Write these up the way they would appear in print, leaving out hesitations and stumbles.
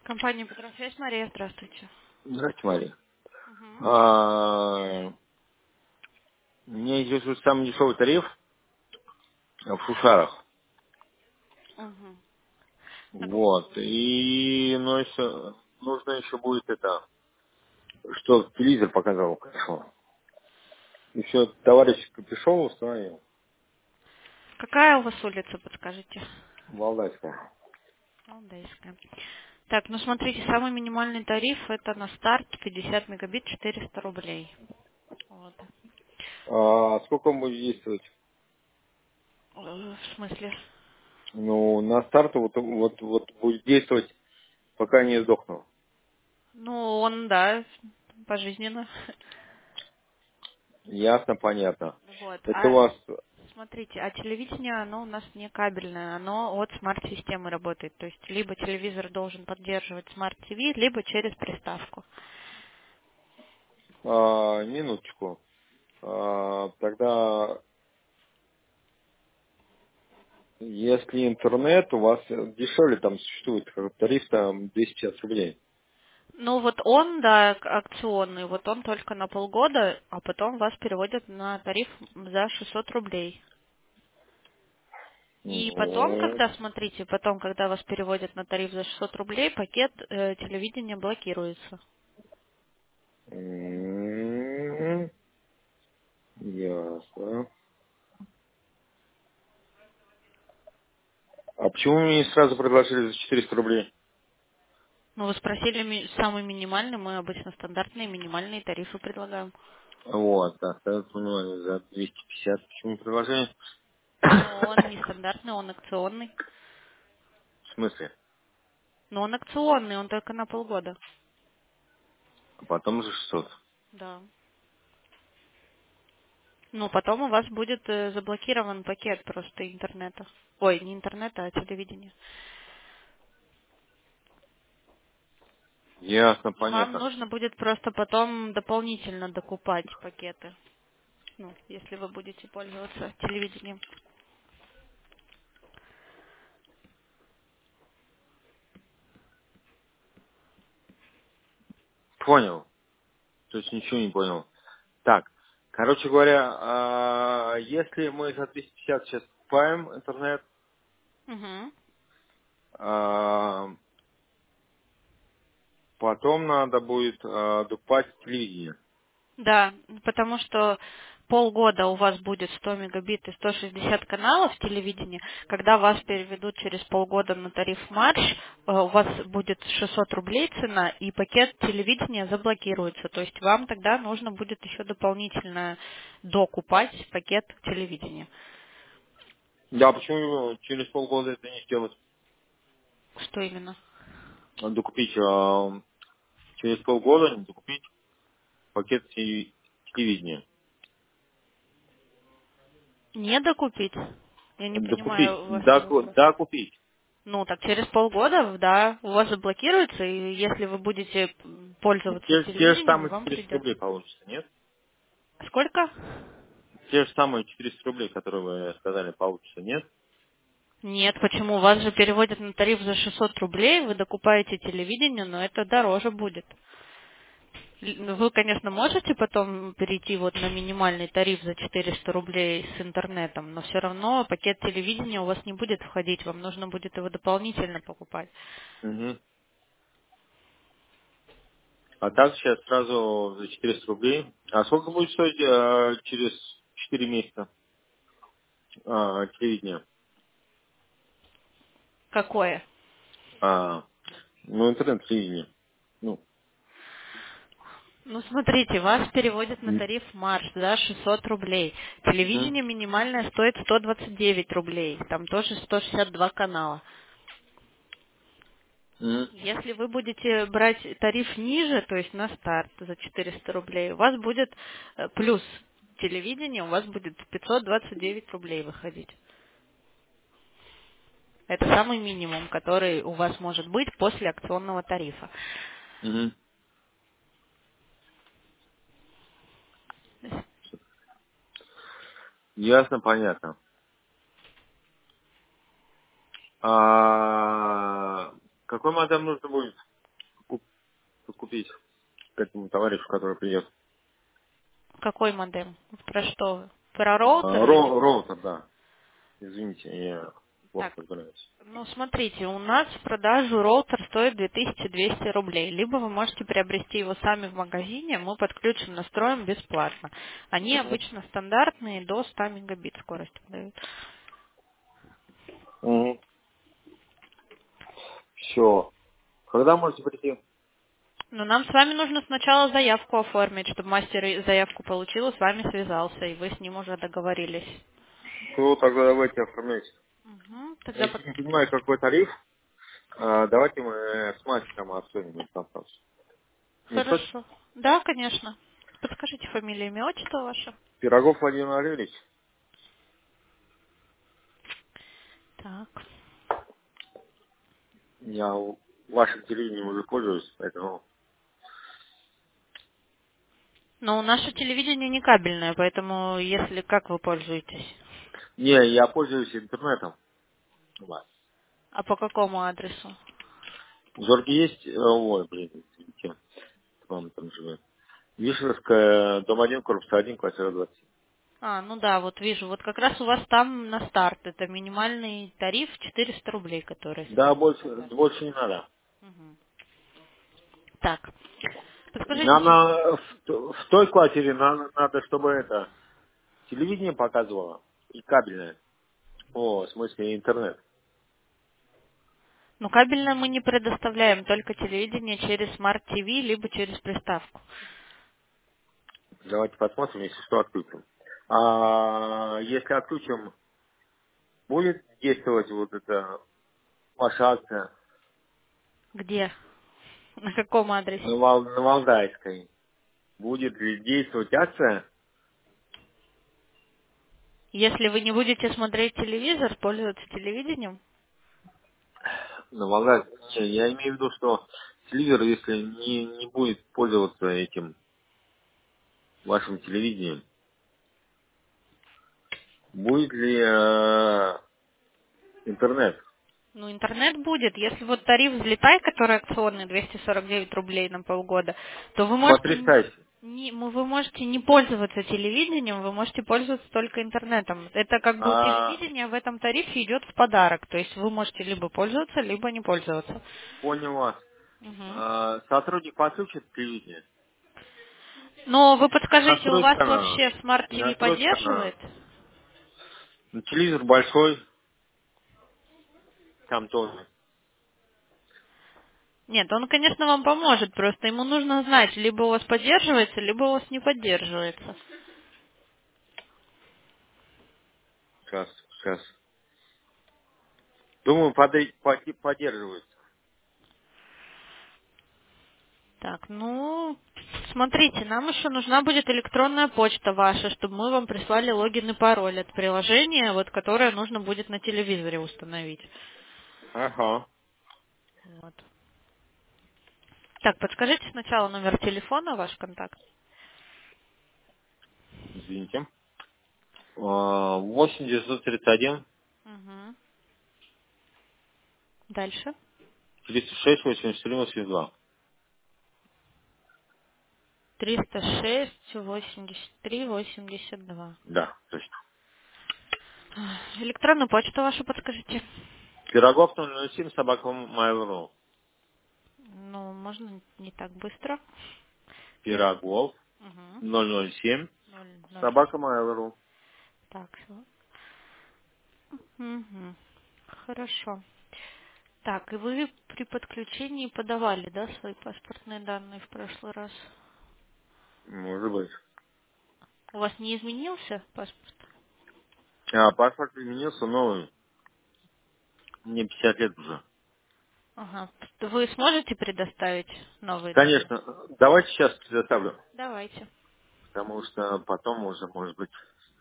Компания Петрофес, Мария, здравствуйте. Здравствуйте, Мария. Угу. Меня интересует самый дешевый тариф в Шушарах. Угу. На какую Вот. улицу? И нужно еще будет это, что телевизор показал, хорошо. Еще товарищ Капюшов установил. Какая у вас улица, подскажите? Валдайская. Алдейская. Так, ну смотрите, самый минимальный тариф это на старт 50 мегабит 400 рублей. Вот. Сколько он будет действовать? В смысле? Ну, на старт вот будет действовать, пока не сдохну. Ну, он, да, пожизненно. Ясно, понятно. Вот. Это у А вас... смотрите, а телевидение, оно у нас не кабельное, оно от смарт-системы работает. То есть либо телевизор должен поддерживать смарт-ТВ, либо через приставку. Минуточку. Тогда если интернет, у вас дешевле там существует тариф там 250 рублей. Ну вот он, да, акционный, вот он только на полгода, а потом вас переводят на тариф за 600 рублей. И потом, Ну, когда, смотрите, потом, когда вас переводят на тариф за 600 рублей, пакет телевидения блокируется. ясно. А почему мне не сразу предложили за 400 рублей? Ну, вы спросили самый минимальный, мы обычно стандартные минимальные тарифы предлагаем. Вот, остается внимание за 250. Почему предложение? Но он не стандартный, он акционный. В смысле? Но он акционный, он только на полгода. А потом за 600. Да. Ну, потом у вас будет заблокирован пакет просто интернета. Ой, не интернета, а телевидения. Ясно, И вам понятно. нужно будет просто потом дополнительно докупать пакеты, ну, если вы будете пользоваться телевидением. Понял. То есть ничего не понял. Так, короче говоря, если мы за 250 сейчас покупаем интернет, Угу. а, потом надо будет докупать телевидение. Да, потому что полгода у вас будет 100 мегабит и 160 каналов телевидения. Когда вас переведут через полгода на тариф Марш, у вас будет 600 рублей цена, и пакет телевидения заблокируется. То есть вам тогда нужно будет еще дополнительно докупать пакет телевидения. Да, почему через полгода это не сделать? Что именно? Докупить через полгода, не докупить пакет телевидения. Не докупить? Я не Докупить, понимаю да, вашего вопроса. да, купить. Ну, так через полгода, да, у вас заблокируется, и если вы будете пользоваться Те же телевидением, самые вам 400 придется. рублей получится, нет? Сколько? Те же самые 400 рублей, которые вы сказали, получится, нет? Нет, почему? Вас же переводят на тариф за 600 рублей, вы докупаете телевидение, но это дороже будет. Вы, конечно, можете потом перейти вот на минимальный тариф за 400 рублей с интернетом, но все равно пакет телевидения у вас не будет входить, вам нужно будет его дополнительно покупать. Угу. А так сейчас сразу за 400 рублей. А сколько будет стоить через 4 месяца телевидение? Какое? Ну, интернет-телевидение. Ну, Ну, смотрите, вас переводят на м, тариф Марш, да, 600 рублей. мгм, Телевидение минимальное стоит 129 рублей. Там тоже 162 канала. мгм, Если вы будете брать тариф ниже, то есть на старт за 400 рублей, у вас будет плюс телевидение, у вас будет 529 рублей выходить. Это самый минимум, который у вас может быть после акционного тарифа. мгм. Ясно, понятно. Какой модем нужно будет? купить к этому товарищу, который придет. Какой модем? Про что вы? Про роутер или... Роутер, да. Извините, я плохо Так, разбираюсь. ну смотрите, у нас в продажу роутер стоит 2200 рублей. Либо вы можете приобрести его сами в магазине, мы подключим, настроим бесплатно. Они обычно стандартные, до 100 мегабит скорость дают. Угу. Все. Когда можете прийти? Но нам с вами нужно сначала заявку оформить, чтобы мастер заявку получил и с вами связался, и вы с ним уже договорились. Ну, тогда давайте оформляйте. Мгм, тогда Если не понимаю, какой тариф, давайте мы с мастером обсудим этот вопрос. Не суть. Хорошо. Да, конечно. Подскажите фамилию, имя, отчество ваше. Пирогов Владимир Валерьевич. Так. Я вашим телевидением уже пользуюсь, поэтому... Но наше телевидение не кабельное, поэтому если как вы пользуетесь? Не, я пользуюсь интернетом. у вас. А по какому адресу? Зорги есть? Ой, блин, извините. Вам там живет. Вишеровская, дом 1, корпус 1, квартира 20. А, ну да, вот вижу. Вот как раз у вас там на старт. Это минимальный тариф 400 рублей, который Да, стоит больше, стандарт. больше не надо. Мгм. Так. Нам Подскажите, в той квартире надо, чтобы это телевидение показывало и кабельное. О, в смысле интернет. ну кабельное мы не предоставляем, только телевидение через Smart TV, либо через приставку. Давайте посмотрим, если что, отключим. А если отключим, будет действовать вот эта ваша акция Где? На каком адресе? На Валдайской? Будет ли действовать акция Если вы не будете смотреть телевизор, пользоваться телевидением, на Валдайской? Не, я имею в виду, что телевизор, если не будет пользоваться этим вашим телевидением, будет ли интернет? ну, интернет будет. Если вот тариф «Взлетай», который акционный, 249 рублей на полгода, то вы можете Потрясающе. вы можете не пользоваться телевидением, вы можете пользоваться только интернетом. Это как бы А, телевидение в этом тарифе идет в подарок. То есть вы можете либо пользоваться, либо не пользоваться. понял вас. Мгм. Сотрудник подключит телевидение. Но вы подскажите, у Настроить вас канал. вообще Smart TV Настроить канал. поддерживает? Ну, телевизор большой, там тоже. Нет, он, конечно, вам поможет, просто ему нужно знать, либо у вас поддерживается, либо у вас не поддерживается. Сейчас. Думаю, поддерживают. Так, ну, смотрите, нам еще нужна будет электронная почта ваша, чтобы мы вам прислали логин и пароль от приложения, вот, которое нужно будет на телевизоре установить. Ага. Вот. Так, подскажите сначала номер телефона, ваш контакт. Извините. 8 931 Угу. Дальше. 36 83 82. 306-83-82. Да, точно. Электронную почту вашу подскажите. Пирогов 007 собака Mail.ru. Ну, можно не так быстро. Пирогов Угу. 007 007. собака Mail.ru. Так, угу. Хорошо. Так, и вы при подключении подавали, да, свои паспортные данные в прошлый раз? Может быть. У вас не изменился паспорт? Паспорт изменился новый. Мне 50 лет уже. Ага. Вы сможете предоставить новые данные? Конечно. Давайте сейчас предоставлю. Давайте. Потому что потом уже, может быть,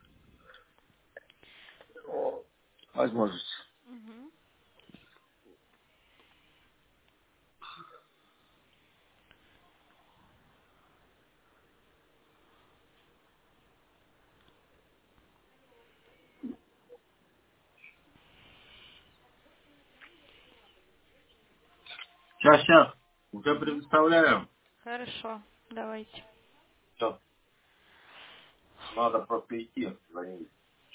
возможность. Мгм. Сейчас. Уже предоставляю. Хорошо, давайте. Все, надо просто идти. Звонить.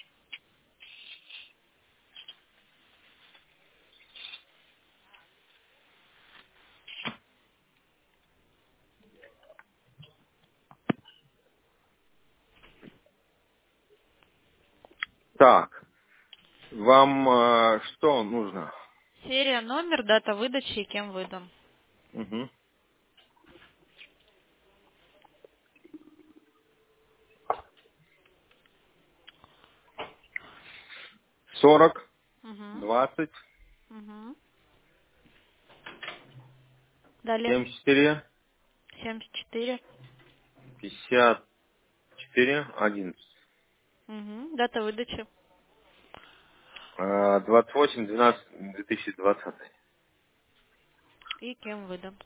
Так, вам что нужно? Серия, номер, дата выдачи и кем выдан. Угу. 40, Угу. 20, Угу. Далее. 74, 74. 54, 11. Угу. Дата выдачи. 28, 12, 2020. И кем выдан.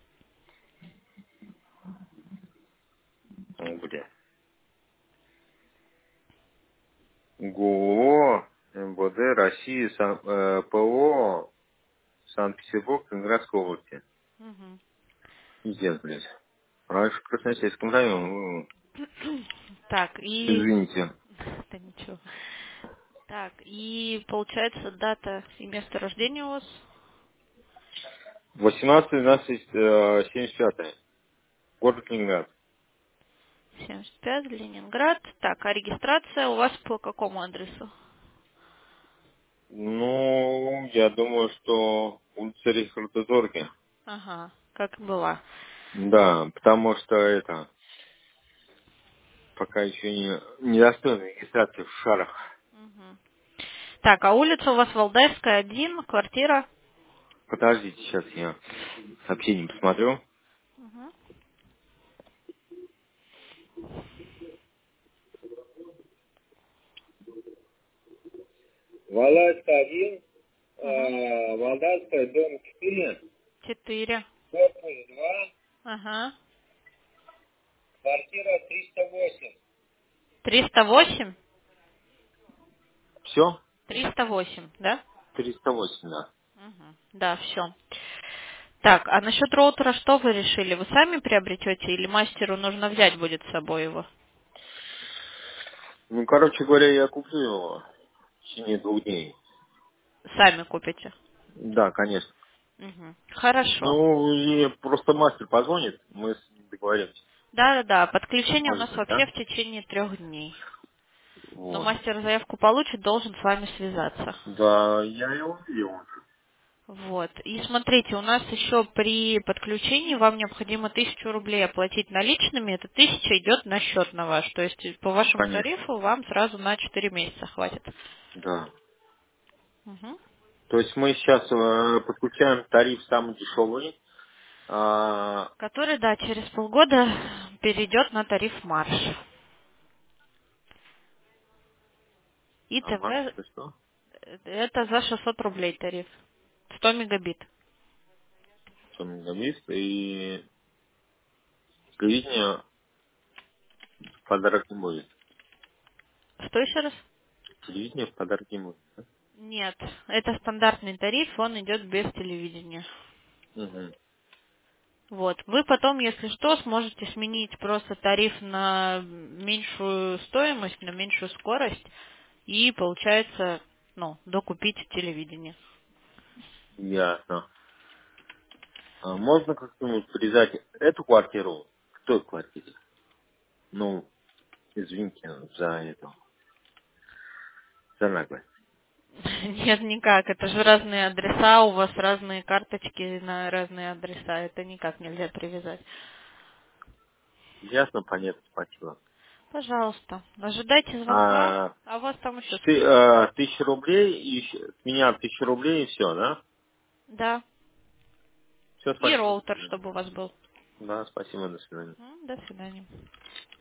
О, бля. ГОО МВД России, ПО Санкт-Петербург, Ленинградской области. Угу. Пиздец, блядь. А в Красноярском районе, Так, и... извините. Да ничего. Так, и получается дата и место рождения у вас? 18, 12, 75. Город Ленинград. 75, Ленинград. Так, а регистрация у вас по какому адресу? Ну, я думаю, что улица Рихарда Зорги. Ага, как была. Да, потому что это пока еще не достойна регистрации в шарах. Мгм. Так, а улица у вас Валдайская, 1, квартира? Подождите, сейчас я сообщение посмотрю. Мгм. Валдайская 1, Мгм. Валдайская, дом 4, 4. корпус 2, Ага. квартира 308. 308? Все? 308, да? 308, да. Мгм. Да, все. Так, а насчет роутера что вы решили? Вы сами приобретете или мастеру нужно взять будет с собой его? Ну, короче говоря, я куплю его в течение 2 дней. Сами купите. Да, конечно. Мгм. Хорошо. Ну, и просто мастер позвонит, мы с ним договоримся. Да-да-да, подключение у Может нас быть, вообще да? в течение 3 дней. Но Вот. мастер заявку получит, должен с вами связаться. Да, я его видел. Вот. И смотрите, у нас еще при подключении вам необходимо 1000 рублей оплатить наличными. Эта 1000 идет на счет на ваш. То есть по вашему Конечно. тарифу вам сразу на 4 месяца хватит. Да. Мгм. То есть мы сейчас подключаем тариф самый дешевый. А, Который, да, через полгода перейдет на тариф марш. И а марш ТВ это что? это за 600 рублей тариф. 100 мегабит. Что мегабит и телевидение в подарок не будет. Что еще раз? Телевидение в подарок не будет. Да? Нет, это стандартный тариф, он идет без телевидения. Угу. Вот. Вы потом, если что, сможете сменить просто тариф на меньшую стоимость, на меньшую скорость и, получается, ну, докупить телевидение. Ясно. А можно как-нибудь привязать эту квартиру к той квартире? Ну, извините за это, за наглость. Нет, никак. Это же разные адреса, у вас разные карточки на разные адреса. Это никак нельзя привязать. Ясно, понятно, спасибо. Пожалуйста, ожидайте звонка, А, а у вас там еще 1000 рублей, и с меня 1000 рублей, и все, да? Да. Все, И спасибо, до роутер, свидания. чтобы у вас был. Да, спасибо, до свидания. До свидания.